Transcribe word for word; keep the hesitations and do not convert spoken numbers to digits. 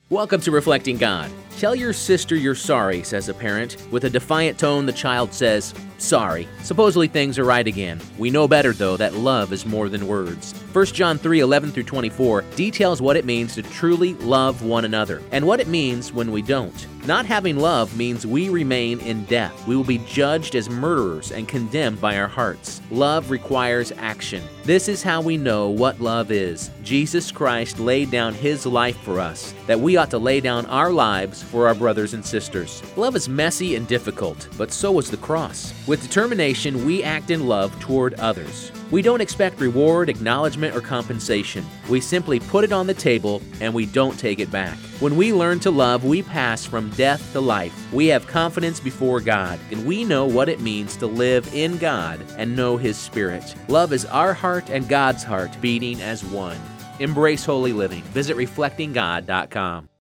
Welcome to Reflecting God. Tell your sister you're sorry, says a parent. With a defiant tone, the child says, sorry. Supposedly things are right again. We know better, though, that love is more than words. First John three eleven through twenty-four details what it means to truly love one another and what it means when we don't. Not having love means we remain in death. We will be judged as murderers and condemned by our hearts. Love requires action. This is how we know what love is. Jesus Christ laid down His life for us, that we ought to lay down our lives for our brothers and sisters. Love is messy and difficult, but so is the cross. With determination, we act in love toward others. We don't expect reward, acknowledgement, or compensation. We simply put it on the table and we don't take it back. When we learn to love, we pass from death to life. We have confidence before God, and we know what it means to live in God and know His Spirit. Love is our heart and God's heart beating as one. Embrace holy living. Visit reflecting god dot com.